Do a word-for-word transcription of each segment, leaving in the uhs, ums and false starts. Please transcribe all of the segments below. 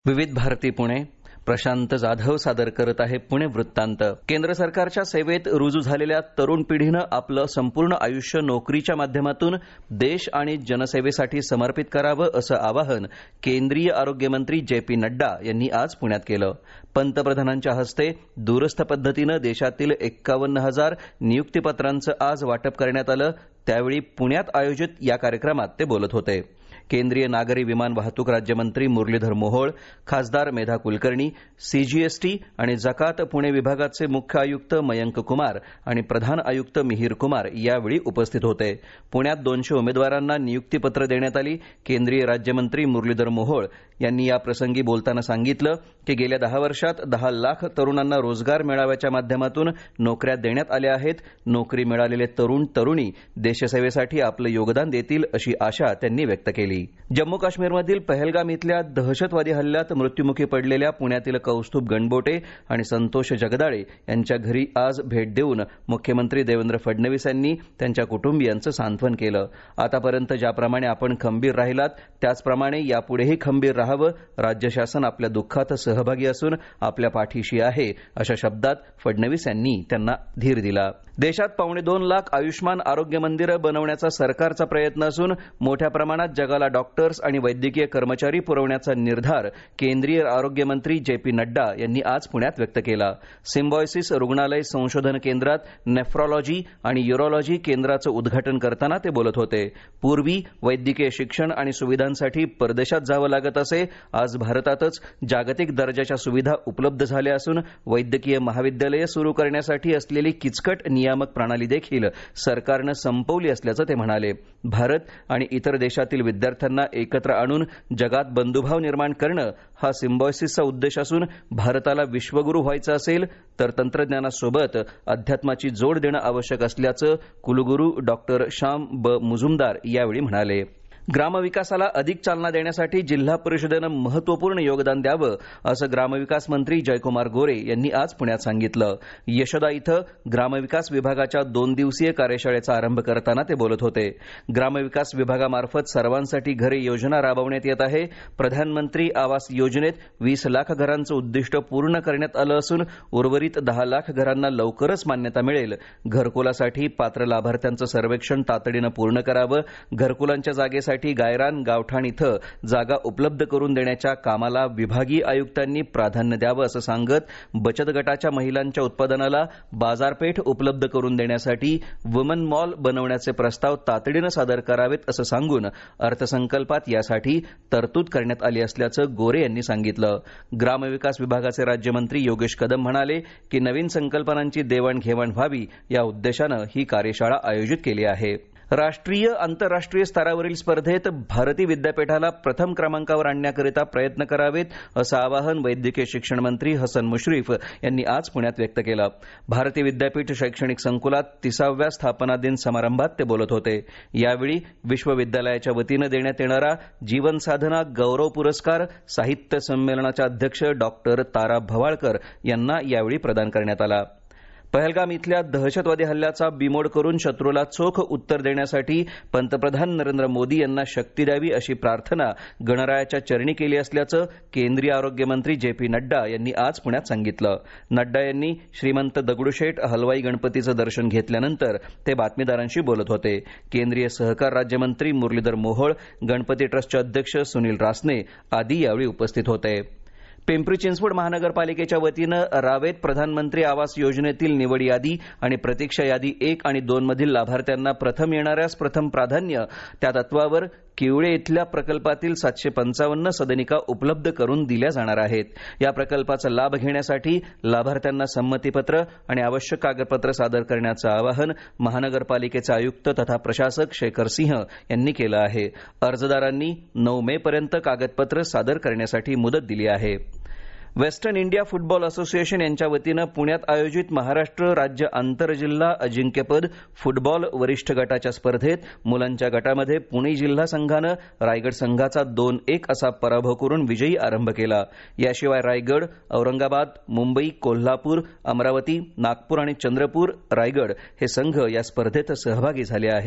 विविध भारती पुणे. प्रशांत जाधव सादर करत आहे पुणे वृत्तांत. केंद्र सरकारच्या सेवेत रुजू झालेल्या तरुण पिढीनं आपलं संपूर्ण आयुष्य नोकरीच्या माध्यमातून देश आणि जनसेवेसाठी समर्पित करावं असं आवाहन केंद्रीय आरोग्य मंत्री जे पी नड्डा यांनी आज पुण्यात केलं. पंतप्रधानांच्या हस्ते दूरस्थ पद्धतीनं देशातील एक्कावन्न हजार नियुक्तीपत्रांचं आज वाटप करण्यात आलं. त्यावेळी पुण्यात आयोजित या कार्यक्रमात ते बोलत होते. केंद्रीय नागरी विमान वाहतूक राज्यमंत्री मुरलीधर मोहोळ, खासदार मेधा कुलकर्णी, सीजीएसटी आणि जकात पुणे विभागाचे मुख्य आयुक्त मयंक कुमार आणि प्रधान आयुक्त मिहीर कुमार यावेळी उपस्थित होते. पुण्यात दोनशे उमेदवारांना नियुक्तीपत्र देण्यात आली. केंद्रीय राज्यमंत्री मुरलीधर मोहोळ यांनी या प्रसंगी बोलताना सांगितलं की गेल्या दहा वर्षात दहा लाख तरुणांना रोजगार मेळाव्याच्या माध्यमातून नोकऱ्या देण्यात आल्या आहेत. नोकरी मिळालेले तरुण तरुणी देशसेवेसाठी आपलं योगदान देतील अशी आशा त्यांनी व्यक्त केली. जम्मू काश्मीरमधील पहलगाम इथल्या दहशतवादी हल्ल्यात मृत्युमुखी पडलेल्या पुण्यातील कौस्तुभ गणबोटे आणि संतोष जगदाळे यांच्या घरी आज भेट देऊन मुख्यमंत्री देवेंद्र फडणवीस यांनी त्यांच्या कुटुंबियांचं सांत्वन केलं. आतापर्यंत ज्याप्रमाणे आपण खंबीर राहिलात त्याचप्रमाणे यापुढेही खंबीर राहावं. राज्य शासन आपल्या दुःखात सहभागी असून आपल्या पाठीशी आहे अशा शब्दात फडणवीस यांनी त्यांना धीर दिला. देशात पावणे दोन लाख आयुष्मान आरोग्य मंदिरं बनवण्याचा सरकारचा प्रयत्न असून मोठ्या प्रमाणात जगाला डॉक्टर्स आणि वैद्यकीय कर्मचारी पुरवण्याचा निर्धार केंद्रीय आरोग्य मंत्री जे पी नड्डा यांनी आज पुण्यात व्यक्त केला. सिम्बायोसिस रुग्णालय संशोधन केंद्रात नेफ्रॉलॉजी आणि युरोलॉजी केंद्राचं उद्घाटन करताना ते बोलत होते. पूर्वी वैद्यकीय शिक्षण आणि सुविधांसाठी परदेशात जावं लागत असे. आज भारतातच जागतिक दर्जाच्या सुविधा उपलब्ध झाल्या असून वैद्यकीय महाविद्यालये सुरू करण्यासाठी असलेली किचकट नियामक प्रणाली देखील सरकारनं संपवली असल्याचं ते म्हणाले. भारत आणि इतर देशातील विद्यार्थ्यांना एकत्र आणून जगात बंधुभाव निर्माण करणं हा सिम्बायोसिसचा उद्देश असून भारताला विश्वगुरू व्हायचं असेल तर तंत्रज्ञानासोबत अध्यात्माची जोड देणं आवश्यक असल्याचं कुलगुरू डॉक्टर श्याम ब मुजुमदार यावेळी म्हणाले. ग्रामविकासाला अधिक चालना देण्यासाठी जिल्हा परिषदेनं महत्त्वपूर्ण योगदान द्यावं असं ग्रामविकास मंत्री जयकुमार गोरे यांनी आज पुण्यात सांगितलं. यशोदा इथं ग्रामविकास विभागाच्या दोन दिवसीय कार्यशाळेचा आरंभ करताना ते बोलत होते. ग्रामविकास विभागामार्फत सर्वांसाठी घरे योजना राबवण्यात येत आहे. प्रधानमंत्री आवास योजनेत वीस लाख घरांचं उद्दिष्ट पूर्ण करण्यात आलं असून उर्वरित दहा लाख घरांना लवकरच मान्यता मिळेल. घरकुलासाठी पात्र लाभार्थ्यांचं सर्वेक्षण तातडीनं पूर्ण करावं. घरकुलांच्या जागेसाठी गायरान गावठाण इथं जागा उपलब्ध करून देण्याच्या कामाला विभागीय आयुक्तांनी प्राधान्य द्यावं असं सांगत बचत गटाच्या महिलांच्या उत्पादनाला बाजारपेठ उपलब्ध करून देण्यासाठी वुमन मॉल बनवण्याचे प्रस्ताव तातडीनं सादर करावेत असं सांगून अर्थसंकल्पात यासाठी तरतूद करण्यात आली असल्याचं गोरे यांनी सांगितलं. ग्रामविकास विभागाचे राज्यमंत्री योगेश कदम म्हणाले की नवीन संकल्पनांची देवाणघेवाण व्हावी या उद्देशानं ही कार्यशाळा आयोजित केली आहे. राष्ट्रीय आंतरराष्ट्रीय स्तरावरील स्पर्धेत भारती विद्यापीठाला प्रथम क्रमांकावर आणण्याकरिता प्रयत्न करावेत असं आवाहन वैद्यकीय शिक्षण मंत्री हसन मुश्रीफ यांनी आज पुण्यात व्यक्त केलं. भारती विद्यापीठ शैक्षणिक संकुलात तिसाव्या स्थापना दिन समारंभात ते बोलत होते. यावेळी विश्वविद्यालयाच्या वतीनं देण्यात येणारा जीवन साधना गौरव पुरस्कार साहित्य संमेलनाच्या अध्यक्ष डॉक्टर तारा भवाळकर यांना यावेळी प्रदान करण्यात आला. पहलगाम इथल्या दहशतवादी हल्ल्याचा बिमोड करून शत्रूला चोख उत्तर देण्यासाठी पंतप्रधान नरेंद्र मोदी यांना शक्ती द्यावी अशी प्रार्थना गणरायाच्या चरणी केली असल्याचं केंद्रीय आरोग्य मंत्री जे पी नड्डा यांनी आज पुण्यात सांगितलं. नड्डा यांनी श्रीमंत दगडूशेठ हलवाई गणपतीचं दर्शन घेतल्यानंतर ते बातमीदारांशी बोलत होते. केंद्रीय सहकार राज्यमंत्री मुरलीधर मोहोळ, गणपती ट्रस्टचे अध्यक्ष सुनील रासने आदी यावेळी उपस्थित होते. पिंपरी चिंचवड महानगरपालिकेच्या वतीनं रावेत प्रधानमंत्री आवास योजनेतील निवड यादी आणि प्रतीक्षा यादी एक आणि दोन मधील लाभार्थ्यांना प्रथम येणाऱ्यास प्रथम प्राधान्य त्या तत्वावर किवळे इथल्या प्रकल्पातील सातशे पंचावन्न सदनिका उपलब्ध करून दिल्या जाणार आहेत. या प्रकल्पाचा लाभ घेण्यासाठी लाभार्थ्यांना संमतीपत्र आणि आवश्यक कागदपत्र सादर करण्याचं आवाहन महानगरपालिकेचे आयुक्त तथा प्रशासक शेखर सिंह यांनी केलं आहे. अर्जदारांनी नऊ मे पर्यंत कागदपत्र सादर करण्यासाठी मुदत दिली आहे. वेस्टर्न इंडिया फुटबॉल असोसिएशन यांच्या वतीनं पुण्यात आयोजित महाराष्ट्र राज्य आंतरजिल्हा अजिंक्यपद फुटबॉल वरिष्ठ गटाच्या स्पर्धेत मुलांच्या गटामध्ये पुणे जिल्हा संघानं रायगड संघाचा दोन एक असा पराभव करून विजयी आरंभ केला. याशिवाय रायगड, औरंगाबाद, मुंबई, कोल्हापूर, अमरावती, नागपूर आणि चंद्रपूर रायगड हे संघ या स्पर्धेत सहभागी झाले आहेत.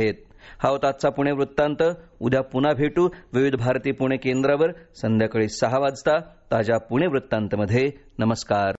हा होता आजचा पुणे वृत्तांत. उद्या पुन्हा भेटू विविध भारती पुणे केंद्रावर संध्याकाळी सहा वाजता ताज्या पुणे वृत्तांतमध्ये. नमस्कार.